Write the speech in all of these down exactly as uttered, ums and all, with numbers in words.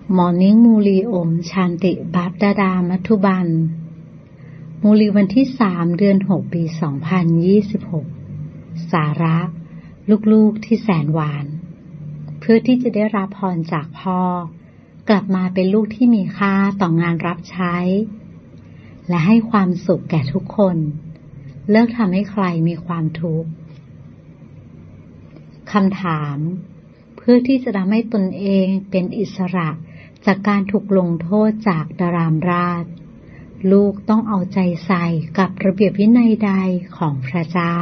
Morning มูลีโอมชานติบัพดาดามัทุบันมูลีวันที่สามเดือนหกปีสองพันยี่สิบหกสาระลูกๆที่แสนหวานเพื่อที่จะได้รับพรจากพ่อกลับมาเป็นลูกที่มีค่าต่องานรับใช้และให้ความสุขแก่ทุกคนเลิกทำให้ใครมีความทุกข์คำถามเพื่อที่จะทำให้ตนเองเป็นอิสระจากการถูกลงโทษจากดารามราชลูกต้องเอาใจใส่กับระเบียบวินัยใดของพระเจ้า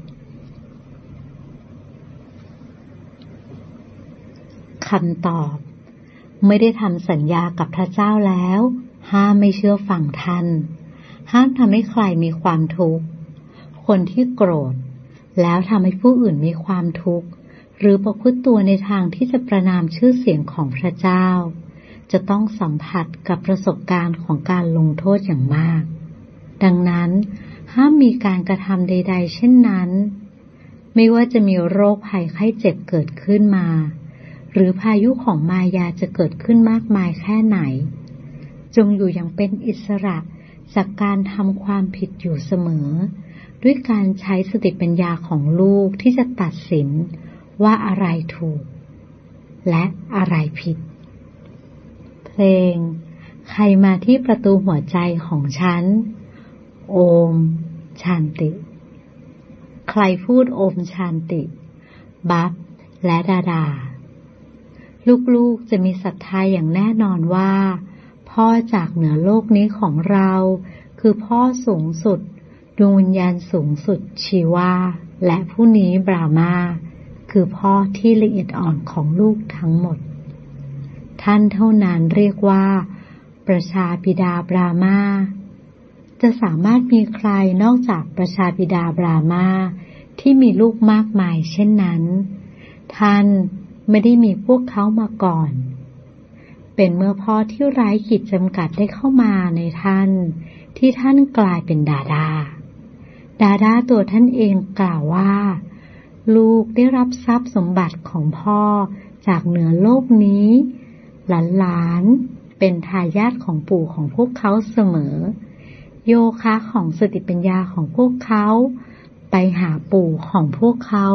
คำตอบไม่ได้ทำสัญญากับพระเจ้าแล้วห้ามไม่เชื่อฟังท่านห้ามทำให้ใครมีความทุกข์คนที่โกรธแล้วทำให้ผู้อื่นมีความทุกข์หรือประพฤติตัวในทางที่จะประณามชื่อเสียงของพระเจ้าจะต้องสัมผัสกับประสบการณ์ของการลงโทษอย่างมากดังนั้นห้ามมีการกระทำใดๆเช่นนั้นไม่ว่าจะมีโรคภัยไข้เจ็บเกิดขึ้นมาหรือพายุของมายาจะเกิดขึ้นมากมายแค่ไหนจงอยู่อย่างเป็นอิสระจากการทำความผิดอยู่เสมอด้วยการใช้สติปัญญาของลูกที่จะตัดสินว่าอะไรถูกและอะไรผิดเพลงใครมาที่ประตูหัวใจของฉันโอมชานติใครพูดโอมชานติบัพและดาดาลูกๆจะมีศรัทธาอย่างแน่นอนว่าพ่อจากเหนือโลกนี้ของเราคือพ่อสูงสุดดวงวิญญาณสูงสุดชีวาและผู้นี้บรามาคือพ่อที่ละเอียดอ่อนของลูกทั้งหมดท่านเท่านั้นเรียกว่าประชาบิดาบรามาจะสามารถมีใครนอกจากประชาบิดาบรามาที่มีลูกมากมายเช่นนั้นท่านไม่ได้มีพวกเขามาก่อนเป็นเมื่อพ่อที่ไร้ขีดจำกัดได้เข้ามาในท่านที่ท่านกลายเป็นดาดาดาดาตัวท่านเองกล่าวว่าลูกได้รับทรัพย์สมบัติของพ่อจากเหนือโลกนี้หลานๆเป็นทายาทของปู่ของพวกเขาเสมอโยคะของสติปัญญาของพวกเขาไปหาปู่ของพวกเขา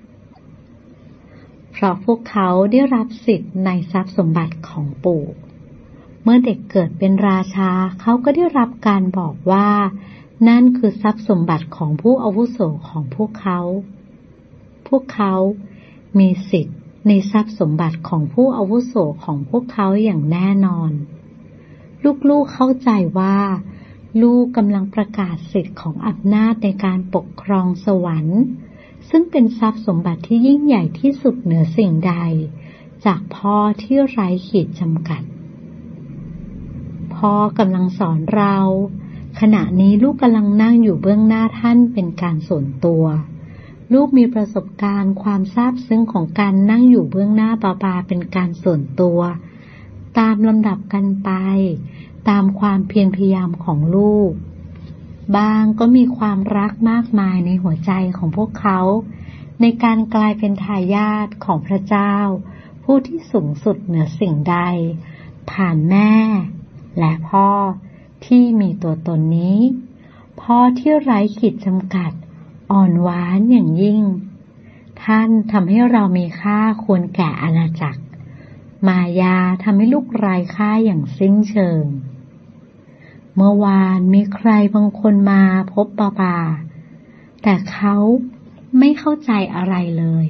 เพราะพวกเขาได้รับสิทธิ์ในทรัพย์สมบัติของปู่เมื่อเด็กเกิดเป็นราชาเขาก็ได้รับการบอกว่านั่นคือทรัพย์สมบัติของผู้อาวุโสของพวกเขาพวกเขามีสิทธิ์ในทรัพย์สมบัติของผู้อาวุโสของพวกเขาอย่างแน่นอนลูกๆเข้าใจว่าลูกกำลังประกาศสิทธิ์ของอำนาจในการปกครองสวรรค์ซึ่งเป็นทรัพย์สมบัติที่ยิ่งใหญ่ที่สุดเหนือสิ่งใดจากพ่อที่ไร้ขีดจำกัดพ่อกำลังสอนเราขณะนี้ลูกกำลังนั่งอยู่เบื้องหน้าท่านเป็นการส่วนตัวลูกมีประสบการณ์ความซาบซึ้งของการนั่งอยู่เบื้องหน้าบาบาเป็นการส่วนตัวตามลำดับกันไปตามความเพียรพยายามของลูกบางก็มีความรักมากมายในหัวใจของพวกเขาในการกลายเป็นทายาทของพระเจ้าผู้ที่สูงสุดเหนือสิ่งใดผ่านแม่และพ่อที่มีตัวตนนี้พ่อที่ไร้ขีดจำกัดอ่อนหวานอย่างยิ่งท่านทำให้เรามีค่าควรแก่อาณาจักรมายาทำให้ลูกไร้ค่าอย่างสิ้นเชิงเมื่อวานมีใครบางคนมาพบบาบาแต่เขาไม่เข้าใจอะไรเลย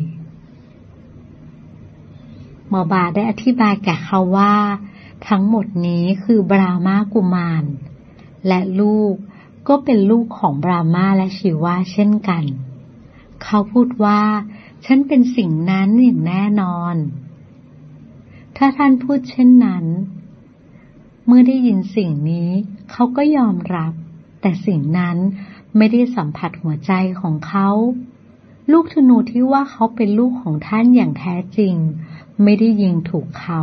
บาบาได้อธิบายแก่เขาว่าทั้งหมดนี้คือบรามากุมารและลูกก็เป็นลูกของบรามาและชีวาเช่นกันเขาพูดว่าฉันเป็นสิ่งนั้นอย่างแน่นอนถ้าท่านพูดเช่นนั้นเมื่อได้ยินสิ่งนี้เขาก็ยอมรับแต่สิ่งนั้นไม่ได้สัมผัสหัวใจของเขาลูกธนูที่ว่าเขาเป็นลูกของท่านอย่างแท้จริงไม่ได้ยิงถูกเขา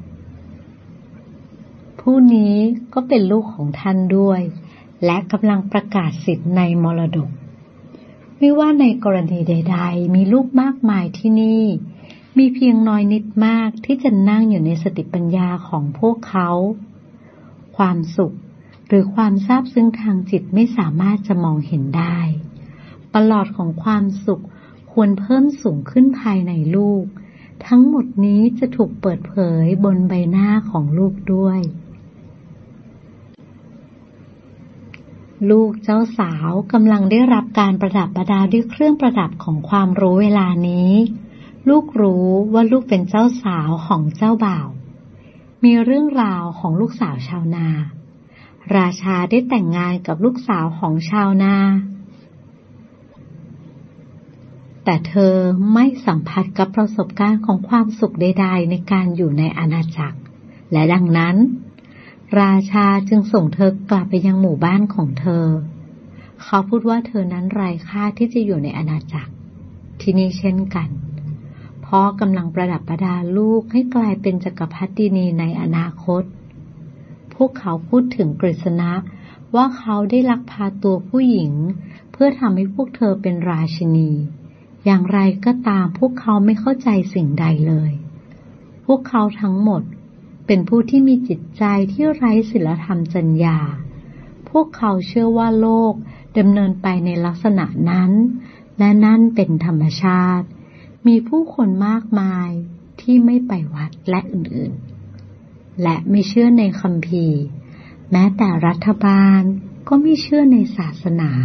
ผู้นี้ก็เป็นลูกของท่านด้วยและกำลังประกาศสิทธิ์ในมรดกไม่ว่าในกรณีใดๆมีลูกมากมายที่นี่มีเพียงน้อยนิดมากที่จะนั่งอยู่ในสติปัญญาของพวกเขาความสุขหรือความซาบซึ้งทางจิตไม่สามารถจะมองเห็นได้ประหลอดของความสุขควรเพิ่มสูงขึ้นภายในลูกทั้งหมดนี้จะถูกเปิดเผยบนใบหน้าของลูกด้วยลูกเจ้าสาวกำลังได้รับการประดับประดาด้วยเครื่องประดับของความรู้เวลานี้ลูกรู้ว่าลูกเป็นเจ้าสาวของเจ้าบ่าวมีเรื่องราวของลูกสาวชาวนาราชาได้แต่งงานกับลูกสาวของชาวนาแต่เธอไม่สัมผัสกับประสบการณ์ของความสุขใดๆในการอยู่ในอาณาจักรและดังนั้นราชาจึงส่งเธอกลับไปยังหมู่บ้านของเธอเขาพูดว่าเธอนั้นไร้ค่าที่จะอยู่ในอาณาจักรที่นี่เช่นกันพ่อกำลังประดับประดาลูกให้กลายเป็นจักรพรรดินีในอนาคตพวกเขาพูดถึงกฤษณะว่าเขาได้ลักพาตัวผู้หญิงเพื่อทำให้พวกเธอเป็นราชินีอย่างไรก็ตามพวกเขาไม่เข้าใจสิ่งใดเลยพวกเขาทั้งหมดเป็นผู้ที่มีจิตใจที่ไร้ศีลธรรมจรรยาพวกเขาเชื่อว่าโลกดำเนินไปในลักษณะนั้นและนั่นเป็นธรรมชาติมีผู้คนมากมายที่ไม่ไปวัดและอื่นๆและไม่เชื่อในคัมภีร์แม้แต่รัฐบาลก็ไม่เชื่อในศาสนา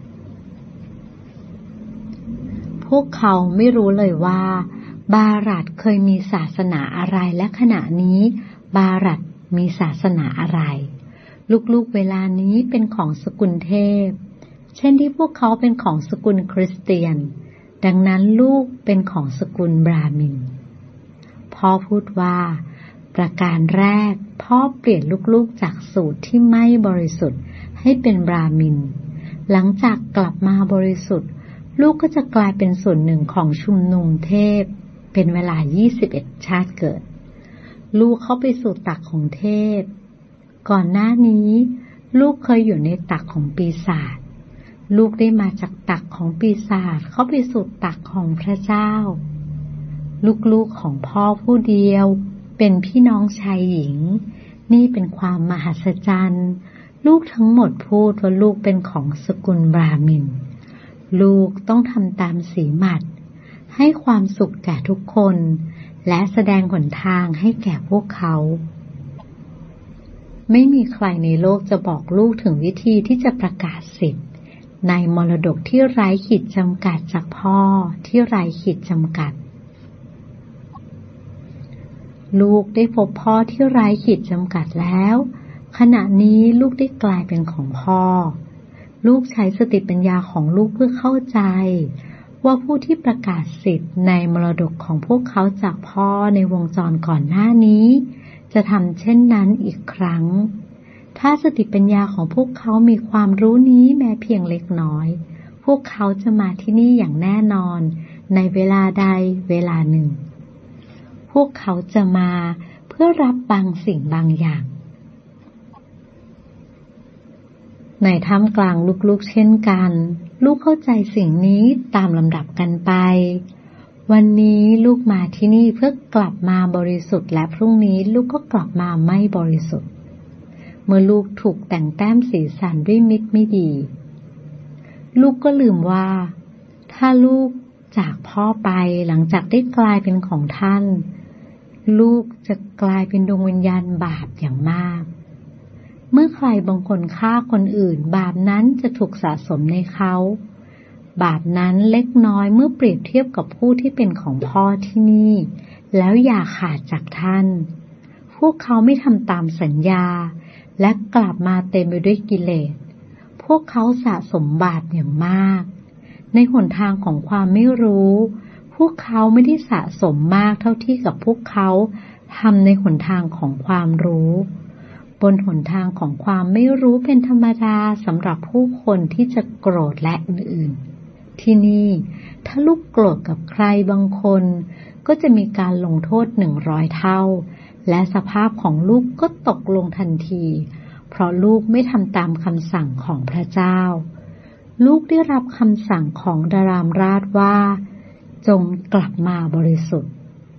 พวกเขาไม่รู้เลยว่าบารัตเคยมีศาสนาอะไรและขณะนี้บารัตมีศาสนาอะไรลูกๆเวลานี้เป็นของสกุลเทพเช่นที่พวกเขาเป็นของสกุลคริสเตียนดังนั้นลูกเป็นของสกุลบราหมินพ่อพูดว่าประการแรกพ่อเปลี่ยนลูกๆจากสูตรที่ไม่บริสุทธิ์ให้เป็นบราหมินหลังจากกลับมาบริสุทธิ์ลูกก็จะกลายเป็นส่วนหนึ่งของชุมนุมเทพเป็นเวลายี่สิบเอ็ดชาติเกิดลูกเข้าไปสู่ตักของเทพก่อนหน้านี้ลูกเคยอยู่ในตักของปีศาจลูกได้มาจากตักของปีศาจเข้าไปสู่ตักของพระเจ้าลูกๆของพ่อผู้เดียวเป็นพี่น้องชายหญิงนี่เป็นความมหัศจรรย์ลูกทั้งหมดพูดว่าลูกเป็นของสกุลบราหมินลูกต้องทำตามสีหมัดให้ความสุขแก่ทุกคนและแสดงหนทางให้แก่พวกเขาไม่มีใครในโลกจะบอกลูกถึงวิธีที่จะประกาศสิทธิ์ในมรดกที่ไร้ขีดจำกัดจากพ่อที่ไร้ขีดจำกัดลูกได้พบพ่อที่ไร้ขีดจำกัดแล้วขณะนี้ลูกได้กลายเป็นของพ่อลูกใช้สติปัญญาของลูกเพื่อเข้าใจว่าผู้ที่ประกาศสิทธิ์ในมรดกของพวกเขาจากพ่อในวงจรก่อนหน้านี้จะทำเช่นนั้นอีกครั้งถ้าสติปัญญาของพวกเขามีความรู้นี้แม้เพียงเล็กน้อยพวกเขาจะมาที่นี่อย่างแน่นอนในเวลาใดเวลาหนึ่งพวกเขาจะมาเพื่อรับบางสิ่งบางอย่างในท่ามกลางลูกๆเช่นกันลูกเข้าใจสิ่งนี้ตามลำดับกันไปวันนี้ลูกมาที่นี่เพื่อกลับมาบริสุทธิ์และพรุ่งนี้ลูกก็กลับมาไม่บริสุทธิ์เมื่อลูกถูกแต่งแต้มสีสันด้วยมิตรไม่ดีลูกก็ลืมว่าถ้าลูกจากพ่อไปหลังจากได้กลายเป็นของท่านลูกจะกลายเป็นดวงวิญญาณบาปอย่างมากเมื่อใครบางคนฆ่าคนอื่นบาปนั้นจะถูกสะสมในเขาบาปนั้นเล็กน้อยเมื่อเปรียบเทียบกับผู้ที่เป็นของพ่อที่นี่แล้วอย่าขาดจากท่านพวกเขาไม่ทำตามสัญญาและกลับมาเต็มไปด้วยกิเลสพวกเขาสะสมบาปอย่างมากในหนทางของความไม่รู้พวกเขาไม่ได้สะสมมากเท่าที่กับพวกเขาทำในหนทางของความรู้บนหนทางของความไม่รู้เป็นธรรมดาสำหรับผู้คนที่จะโกรธและอื่นๆที่นี่ถ้าลูกโกรธกับใครบางคนก็จะมีการลงโทษหนึ่งร้อยเท่าและสภาพของลูกก็ตกลงทันทีเพราะลูกไม่ทำตามคำสั่งของพระเจ้าลูกได้รับคำสั่งของดารามราชว่าจงกลับมาบริสุทธิ์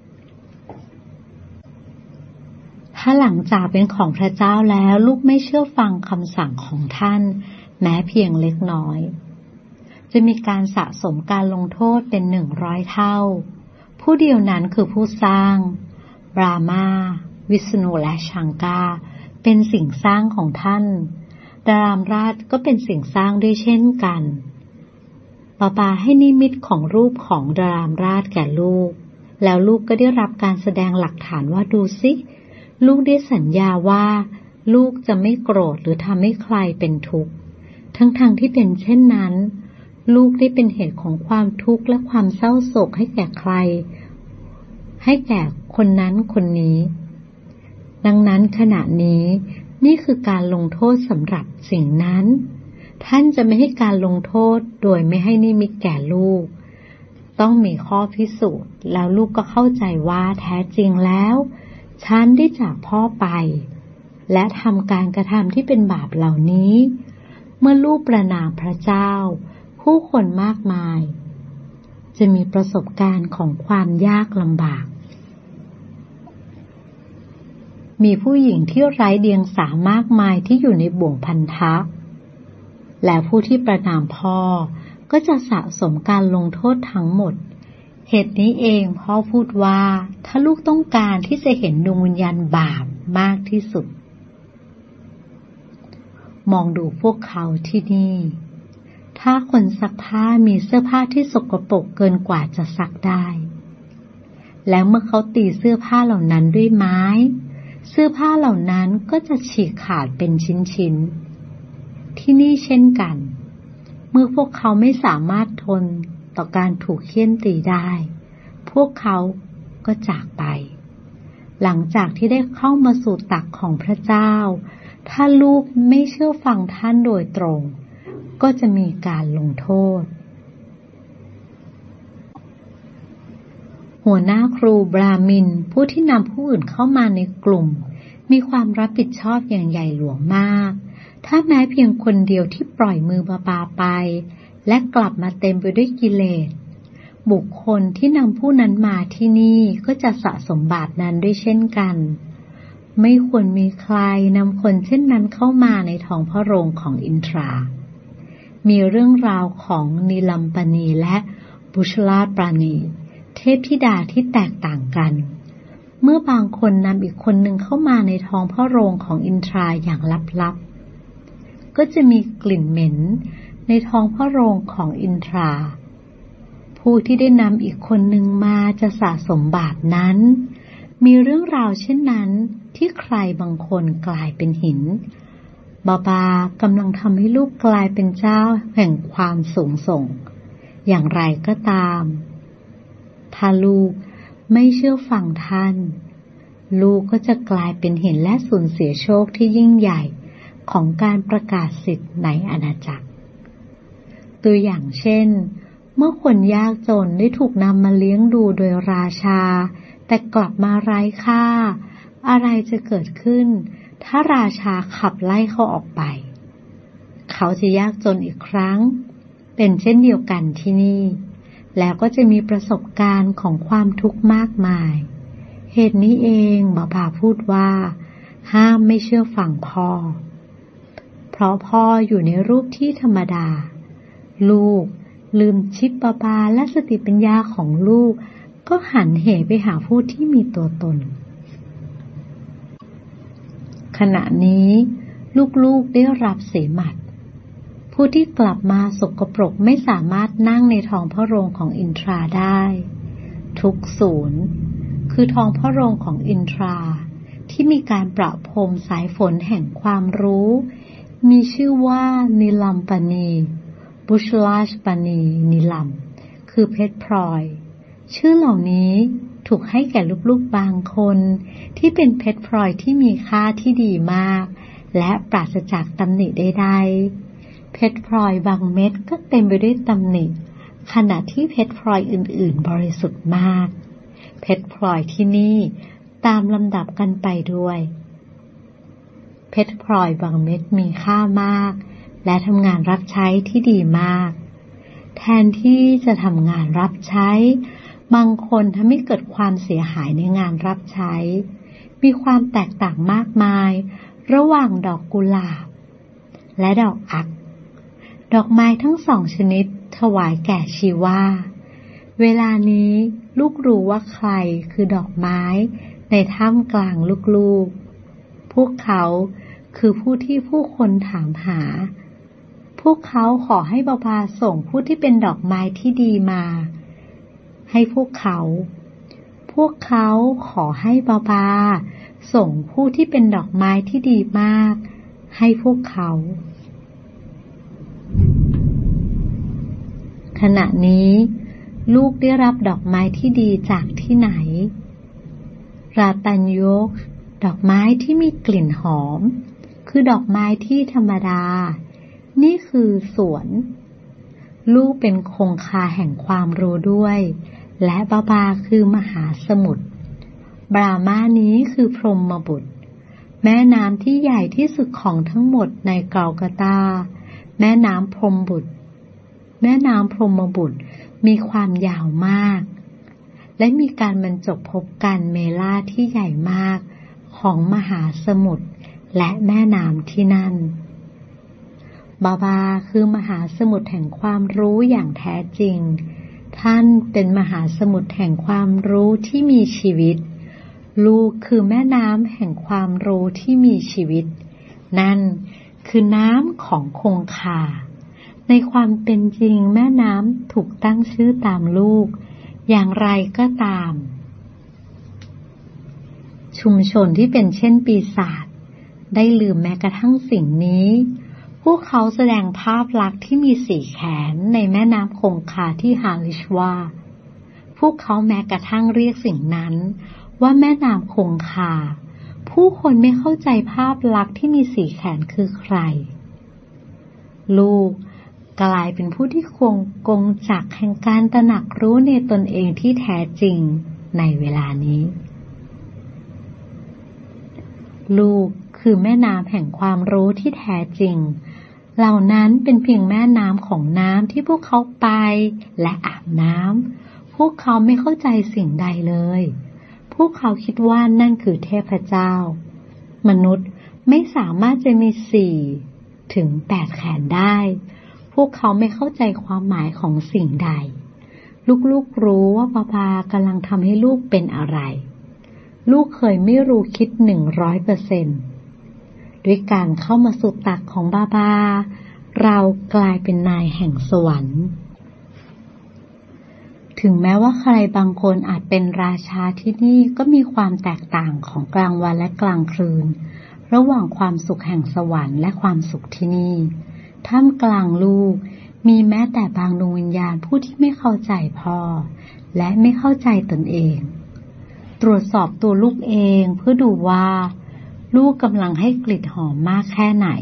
ถ้าหลังจากเป็นของพระเจ้าแล้วลูกไม่เชื่อฟังคำสั่งของท่านแม้เพียงเล็กน้อยจะมีการสะสมการลงโทษเป็นหนึ่งร้อยเท่าผู้เดียวนั้นคือผู้สร้างบรามาวิษณุและชังกาเป็นสิ่งสร้างของท่านดารามราชก็เป็นสิ่งสร้างด้วยเช่นกันปาปาให้นิมิตของรูปของดารามราชแก่ลูกแล้วลูกก็ได้รับการแสดงหลักฐานว่าดูสิลูกได้สัญญาว่าลูกจะไม่โกรธหรือทำให้ใครเป็นทุกข์ทั้งๆ ท, ที่เป็นเช่นนั้นลูกได้เป็นเหตุของความทุกข์และความเศร้าโศกให้แก่ใครให้แก่คนนั้นคนนี้ดังนั้นขณะนี้นี่คือการลงโทษสำหรับสิ่งนั้นท่านจะไม่ให้การลงโทษโดยไม่ให้นิมิตแก่ลูกต้องมีข้อพิสูจน์แล้วลูกก็เข้าใจว่าแท้จริงแล้วฉันได้จากพ่อไปและทำการกระทำที่เป็นบาปเหล่านี้เมื่อลูกประนามพระเจ้าผู้คนมากมายจะมีประสบการณ์ของความยากลำบากมีผู้หญิงที่ไร้เดียงสามากมายที่อยู่ในบ่วงพันธะและผู้ที่ประนามพ่อก็จะสะสมการลงโทษทั้งหมดเหตุนี้เองพ่อพูดว่าถ้าลูกต้องการที่จะเห็นดวงวิญญาณบาปมากที่สุดมองดูพวกเขาที่นี่ถ้าคนซักผ้ามีเสื้อผ้าที่สกปรกเกินกว่าจะซักได้แล้วเมื่อเขาตีเสื้อผ้าเหล่านั้นด้วยไม้เสื้อผ้าเหล่านั้นก็จะฉีกขาดเป็นชิ้นๆที่นี่เช่นกันเมื่อพวกเขาไม่สามารถทนต่อการถูกเฆี่ยนตีได้พวกเขาก็จากไปหลังจากที่ได้เข้ามาสู่ตักของพระเจ้าถ้าลูกไม่เชื่อฟังท่านโดยตรงก็จะมีการลงโทษหัวหน้าครูบราหมินผู้ที่นำผู้อื่นเข้ามาในกลุ่มมีความรับผิดชอบอย่างใหญ่หลวงมากถ้าแม้เพียงคนเดียวที่ปล่อยมือบาปาไปและกลับมาเต็มไปด้วยกิเลสบุคคลที่นำผู้นั้นมาที่นี่ก็จะสะสมบาปนั้นด้วยเช่นกันไม่ควรมีใครนำคนเช่นนั้นเข้ามาในท้องพระโรงของอินทรามีเรื่องราวของนิลัมปณีและบุชลาปราณีเทพธิดาที่แตกต่างกันเมื่อบางคนนำอีกคนหนึ่งเข้ามาในท้องพระโรงของอินทราอย่างลับๆก็จะมีกลิ่นเหม็นในท้องพระโรงของอินทราผู้ที่ได้นำอีกคนหนึ่งมาจะสะสมบาปนั้นมีเรื่องราวเช่นนั้นที่ใครบางคนกลายเป็นหินบาบากำลังทำให้ลูกกลายเป็นเจ้าแห่งความสูงส่งอย่างไรก็ตามถ้าลูกไม่เชื่อฟังท่านลูกก็จะกลายเป็นหินและสูญเสียโชคที่ยิ่งใหญ่ของการประกาศสิทธิ์ในอาณาจักรตัวอย่างเช่นเมื่อคนยากจนได้ถูกนำมาเลี้ยงดูโดยราชาแต่กลับมาไร้ค่าอะไรจะเกิดขึ้นถ้าราชาขับไล่เขาออกไปเขาจะยากจนอีกครั้งเป็นเช่นเดียวกันที่นี่แล้วก็จะมีประสบการณ์ของความทุกข์มากมายเหตุนี้เองบาบาพูดว่าห้ามไม่เชื่อฟังพ่อเพราะพ่ออยู่ในรูปที่ธรรมดาลูกลืมชิปบาบาและสติปัญญาของลูกก็หันเหไปหาผู้ที่มีตัวตนขณะนี้ลูกๆได้รับเสมัดผู้ที่กลับมาสกปรกไม่สามารถนั่งในท้องพระโรงของอินทราได้ทุกศูนย์คือท้องพระโรงของอินทราที่มีการประพรมสายฝนแห่งความรู้มีชื่อว่านิลัมปณีบุชลาชปณีนิลัมคือเพชรพลอยชื่อเหล่านี้ถูกให้แก่ลูกๆบางคนที่เป็นเพชรพลอยที่มีค่าที่ดีมากและปราศจากตำหนิใดๆเพชรพลอยบางเม็ดก็เต็มไปด้วยตำหนิขณะที่เพชรพลอยอื่นๆบริสุทธิ์มากเพชรพลอยที่นี่ตามลำดับกันไปด้วยเพชรพลอยบางเม็ดมีค่ามากและทำงานรับใช้ที่ดีมากแทนที่จะทำงานรับใช้บางคนทำให้เกิดความเสียหายในงานรับใช้มีความแตกต่างมากมายระหว่างดอกกุหลาบและดอกอัญดอกไม้ทั้งสองชนิดถวายแก่ชีวาเวลานี้ลูกรู้ว่าใครคือดอกไม้ในท่ามกลางลูกๆพวกเขาคือผู้ที่ผู้คนถามหาพวกเขาขอให้บาบาส่งผู้ที่เป็นดอกไม้ที่ดีมาให้พวกเขาพวกเขาขอให้บาบาส่งผู้ที่เป็นดอกไม้ที่ดีมากให้พวกเขาขณะนี้ลูกได้รับดอกไม้ที่ดีจากที่ไหนราตัญโยกดอกไม้ที่มีกลิ่นหอมคือดอกไม้ที่ธรรมดานี่คือสวนลูกเป็นคงคาแห่งความรู้ด้วยและบาบาคือมหาสมุทรบรามานี้คือพรหมบุตรแม่น้ำที่ใหญ่ที่สุดของทั้งหมดในเกาลกัตตาแม่น้ำพรหมบุตรแม่น้ำพรหมบุตรมีความยาวมากและมีการบรรจบพบกันเมลาที่ใหญ่มากของมหาสมุทรและแม่น้ำที่นั่นบาบาคือมหาสมุทรแห่งความรู้อย่างแท้จริงท่านเป็นมหาสมุทรแห่งความรู้ที่มีชีวิตลูกคือแม่น้ำแห่งความรู้ที่มีชีวิตนั่นคือน้ำของคงคาในความเป็นจริงแม่น้ำถูกตั้งชื่อตามลูกอย่างไรก็ตามชุมชนที่เป็นเช่นปีศาจได้ลืมแม้กระทั่งสิ่งนี้พวกเขาแสดงภาพลักษณ์ที่มีสี่แขนในแม่น้ำคงคาที่ฮาลิชวาพวกเขาแม้กระทั่งเรียกสิ่งนั้นว่าแม่น้ำคงคาผู้คนไม่เข้าใจภาพลักษณ์ที่มีสี่แขนคือใครลูกกลายเป็นผู้ที่คงกงจักแห่งการตระหนักรู้ในตนเองที่แท้จริงในเวลานี้ลูกคือแม่น้ำแห่งความรู้ที่แท้จริงเหล่านั้นเป็นเพียงแม่น้ำของน้ำที่พวกเขาไปและอาบน้ำพวกเขาไม่เข้าใจสิ่งใดเลยพวกเขาคิดว่านั่นคือเทพเจ้ามนุษย์ไม่สามารถจะมีสี่ถึงแปดแขนได้พวกเขาไม่เข้าใจความหมายของสิ่งใดลูกๆรู้ว่าบาบากำลังทำให้ลูกเป็นอะไรลูกเคยไม่รู้คิดหนึ่งร้อยเปอร์เซ็นต์ด้วยการเข้ามาสู่ตักของบาบาเรากลายเป็นนายแห่งสวรรค์ถึงแม้ว่าใครบางคนอาจเป็นราชาที่นี่ก็มีความแตกต่างของกลางวันและกลางคืนระหว่างความสุขแห่งสวรรค์และความสุขที่นี่ท่ามกลางลูกมีแม้แต่บางดวงวิญญาณผู้ที่ไม่เข้าใจพ่อและไม่เข้าใจตนเองตรวจสอบตัวลูกเองเพื่อดูว่าลูกกำลังให้กลิ่นหอมมากแค่ไหน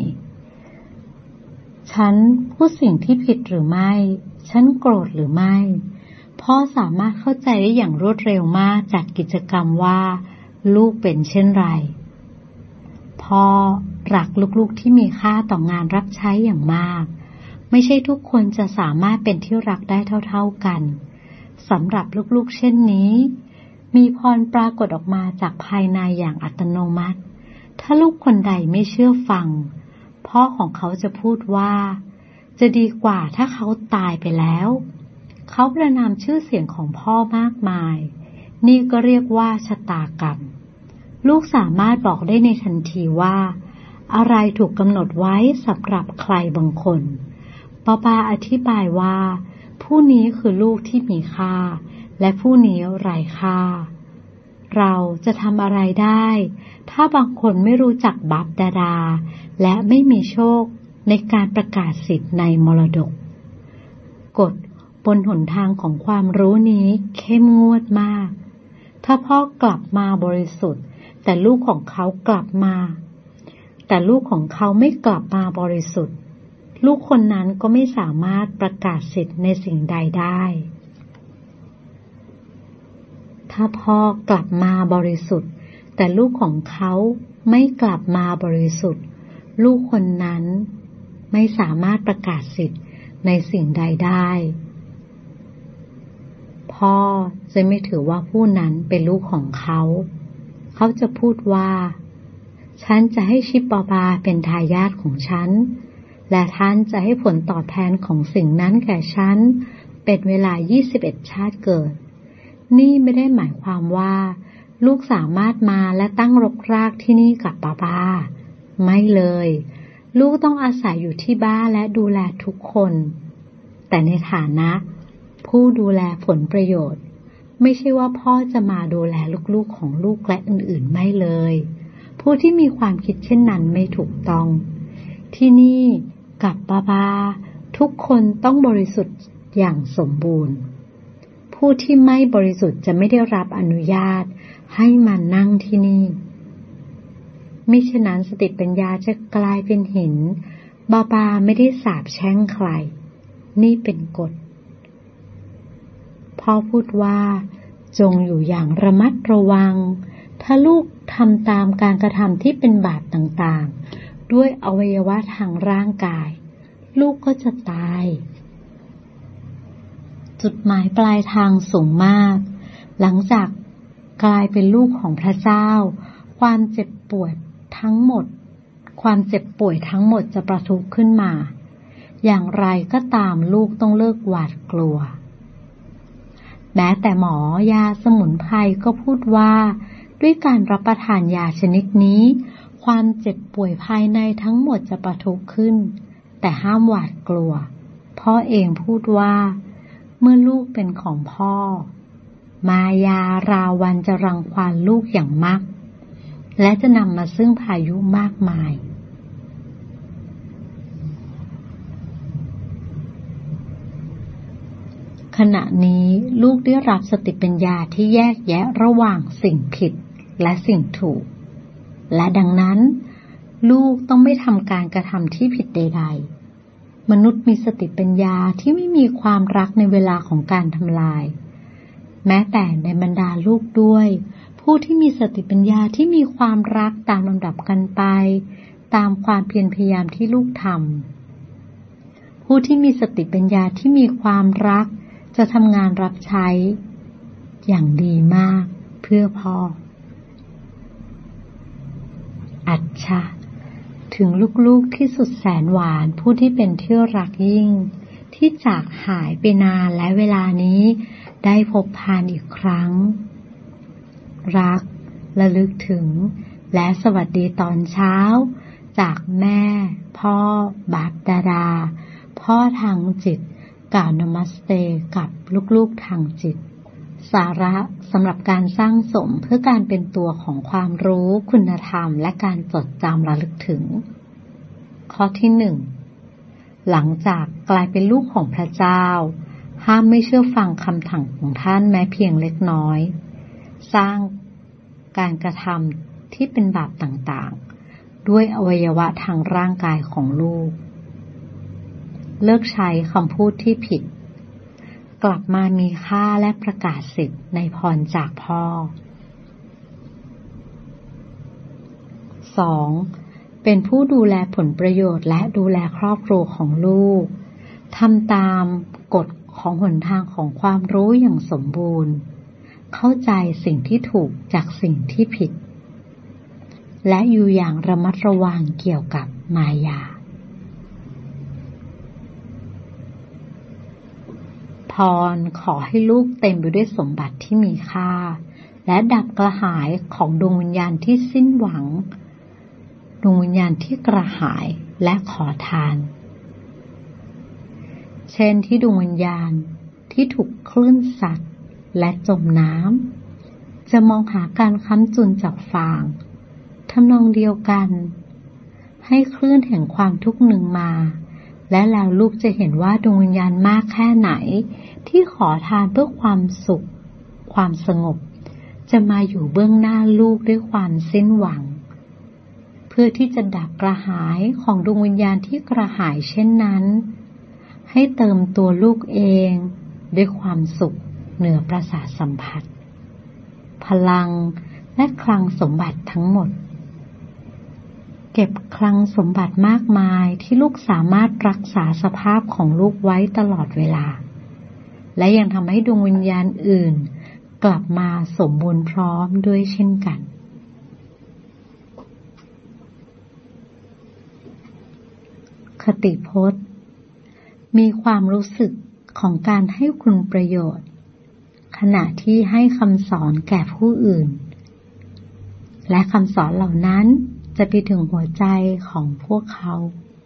ฉันพูดสิ่งที่ผิดหรือไม่ฉันโกรธหรือไม่พ่อสามารถเข้าใจได้อย่างรวดเร็วมากจากกิจกรรมว่าลูกเป็นเช่นไรพ่อรักลูกๆที่มีค่าต่องานรับใช้อย่างมากไม่ใช่ทุกคนจะสามารถเป็นที่รักได้เท่าๆกันสำหรับลูกๆเช่นนี้มีพรปรากฏออกมาจากภายในอย่างอัตโนมัติถ้าลูกคนใดไม่เชื่อฟังพ่อของเขาจะพูดว่าจะดีกว่าถ้าเขาตายไปแล้วเขาประนามชื่อเสียงของพ่อมากมายนี่ก็เรียกว่าชะตากรรมลูกสามารถบอกได้ในทันทีว่าอะไรถูกกำหนดไว้สำหรับใครบางคนป้าป้าอธิบายว่าผู้นี้คือลูกที่มีค่าและผู้นี้ไร้ค่าเราจะทำอะไรได้ถ้าบางคนไม่รู้จักบัพดาดาและไม่มีโชคในการประกาศสิทธิ์ในมรดกกฎบนหนทางของความรู้นี้เข้มงวดมากถ้าพ่อกลับมาบริสุทธิ์แต่ลูกของเขากลับมาแต่ลูกของเขาไม่กลับมาบริสุทธิ์ลูกคนนั้นก็ไม่สามารถประกาศสิทธิ์ในสิ่งใดได้ถ้าพ่อกลับมาบริสุทธิ์แต่ลูกของเขาไม่กลับมาบริสุทธิ์ลูกคนนั้นไม่สามารถประกาศสิทธิ์ในสิ่งใดได้พ่อจะไม่ถือว่าผู้นั้นเป็นลูกของเขาเขาจะพูดว่าฉันจะให้ชิปปอบาเป็นทายาทของฉันและท่านจะให้ผลตอบแทนของสิ่งนั้นแก่ฉันเป็นเวลายี่สิบเอ็ดชาติเกิดนี่ไม่ได้หมายความว่าลูกสามารถมาและตั้งรกรากที่นี่กับปาปาไม่เลยลูกต้องอาศัยอยู่ที่บ้านและดูแลทุกคนแต่ในฐานะผู้ดูแลผลประโยชน์ไม่ใช่ว่าพ่อจะมาดูแลลูกๆของลูกและอื่นๆไม่เลยผู้ที่มีความคิดเช่นนั้นไม่ถูกต้องที่นี่กับปาปาทุกคนต้องบริสุทธิ์อย่างสมบูรณ์ผู้ที่ไม่บริสุทธิ์จะไม่ได้รับอนุญาตให้มานั่งที่นี่มิฉะนั้นสติปัญญาจะกลายเป็นหินบาบาไม่ได้สาปแช่งใครนี่เป็นกฎพ่อพูดว่าจงอยู่อย่างระมัดระวังถ้าลูกทำตามการกระทำที่เป็นบาปต่างๆด้วยอวัยวะทางร่างกายลูกก็จะตายจุดหมายปลายทางสูงมากหลังจากกลายเป็นลูกของพระเจ้าความเจ็บปวดทั้งหมดความเจ็บป่วยทั้งหมดจะประทุขึ้นมาอย่างไรก็ตามลูกต้องเลิกหวาดกลัวแม้แต่หมอยาสมุนไพรก็พูดว่าด้วยการรับประทานยาชนิดนี้ความเจ็บป่วยภายในทั้งหมดจะประทุขึ้นแต่ห้ามหวาดกลัวพ่อเองพูดว่าเมื่อลูกเป็นของพ่อมายาราวันจะรังควานลูกอย่างมากและจะนำมาซึ่งพายุมากมายขณะนี้ลูกได้รับสติปัญญาที่แยกแยะระหว่างสิ่งผิดและสิ่งถูกและดังนั้นลูกต้องไม่ทำการกระทำที่ผิดใดๆมนุษย์มีสติปัญญาที่ไม่มีความรักในเวลาของการทำลายแม้แต่ในบรรดาลูกด้วยผู้ที่มีสติปัญญาที่มีความรักตามลำดับกันไปตามความเพียรพยายามที่ลูกทำผู้ที่มีสติปัญญาที่มีความรักจะทำงานรับใช้อย่างดีมากเพื่อพ่ออัจฉะถึงลูกๆที่สุดแสนหวานผู้ที่เป็นที่รักยิ่งที่จากหายไปนานและเวลานี้ได้พบพานอีกครั้งรักระลึกถึงและสวัสดีตอนเช้าจากแม่พ่อบาปดาดาพ่อทางจิตกล่าวนมัสเตกับลูกๆทางจิตสาระสำหรับการสร้างสมเพื่อการเป็นตัวของความรู้คุณธรรมและการจดจำระลึกถึงข้อที่หนึ่งหลังจากกลายเป็นลูกของพระเจ้าห้ามไม่เชื่อฟังคำสั่งของท่านแม้เพียงเล็กน้อยสร้างการกระทำที่เป็นบาปต่างๆด้วยอวัยวะทางร่างกายของลูกเลิกใช้คำพูดที่ผิดกลับมามีค่าและประกาศสิทธิ์ในพรจากพ่อ สอง เป็นผู้ดูแลผลประโยชน์และดูแลครอบครัวของลูกทำตามกฎของหนทางของความรู้อย่างสมบูรณ์เข้าใจสิ่งที่ถูกจากสิ่งที่ผิดและอยู่อย่างระมัดระวังเกี่ยวกับมายาพรขอให้ลูกเต็มไปด้วยสมบัติที่มีค่าและดับกระหายของดวงวิญญาณที่สิ้นหวังดวงวิญญาณที่กระหายและขอทานเช่นที่ดวงวิญญาณที่ถูกคลื่นซัดและจมน้ำจะมองหาการค้ำจุนจากฟางทำนองเดียวกันให้คลื่นแห่งความทุกข์หนึ่งมาและแล้วลูกจะเห็นว่าดวงวิญญาณมากแค่ไหนที่ขอทานเพื่อความสุขความสงบจะมาอยู่เบื้องหน้าลูกด้วยความสิ้นหวังเพื่อที่จะดับกระหายของดวงวิญญาณที่กระหายเช่นนั้นให้เติมตัวลูกเองด้วยความสุขเหนือประสาทสัมผัสพลังและคลังสมบัติทั้งหมดเก็บคลังสมบัติมากมายที่ลูกสามารถรักษาสภาพของลูกไว้ตลอดเวลาและยังทำให้ดวงวิญญาณอื่นกลับมาสมบูรณ์พร้อมด้วยเช่นกันคติพจน์มีความรู้สึกของการให้คุณประโยชน์ขณะที่ให้คำสอนแก่ผู้อื่นและคำสอนเหล่านั้นจะไปถึงหัวใจของพวกเขา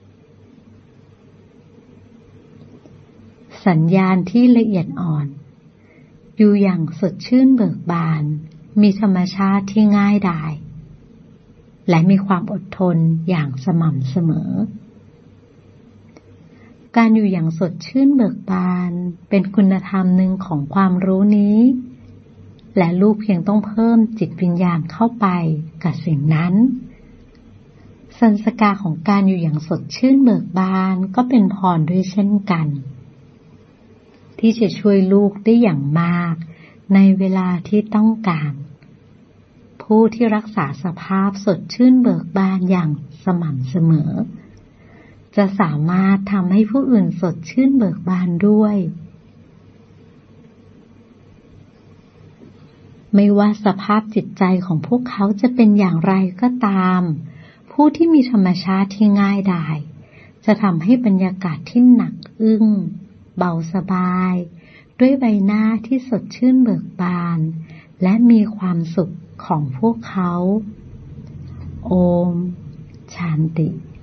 สัญญาณที่ละเอียดอ่อนอยู่อย่างสดชื่นเบิกบานมีธรรมชาติที่ง่ายดายและมีความอดทนอย่างสม่ำเสมอการอยู่อย่างสดชื่นเบิกบานเป็นคุณธรรมหนึ่งของความรู้นี้และลูกเพียงต้องเพิ่มจิตวิญญาณเข้าไปกับสิ่งนั้นสันสกาของการอยู่อย่างสดชื่นเบิกบานก็เป็นพรด้วยเช่นกันที่จะช่วยลูกได้อย่างมากในเวลาที่ต้องการผู้ที่รักษาสภาพสดชื่นเบิกบานอย่างสม่ำเสมอจะสามารถทำให้ผู้อื่นสดชื่นเบิกบานด้วยไม่ว่าสภาพจิตใจของพวกเขาจะเป็นอย่างไรก็ตามผู้ที่มีธรรมชาติที่ง่ายดายจะทำให้บรรยากาศที่หนักอึ้งเบาสบายด้วยใบหน้าที่สดชื่นเบิกบานและมีความสุขของพวกเขาโอมชานติ